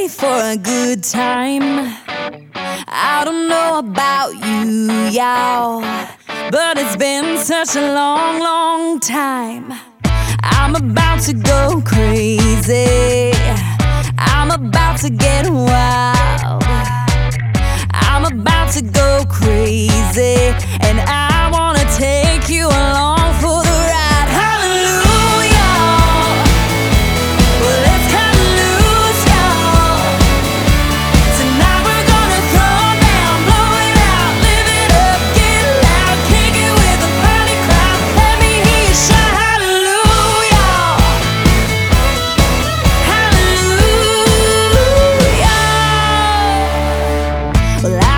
ready for a good time. I don't know about you, y'all, but it's been such a long, long time. I'm about to go crazy. I'm about to get wild. I'm about to go crazy, and I wanna take you along for the ride. Hallelujah. Well, let's cut loose, y'all. Tonight we're gonna throw down, blow it out, live it up, get loud, kick it with a party crowd. Let me hear you shout hallelujah. Hallelujah. Well,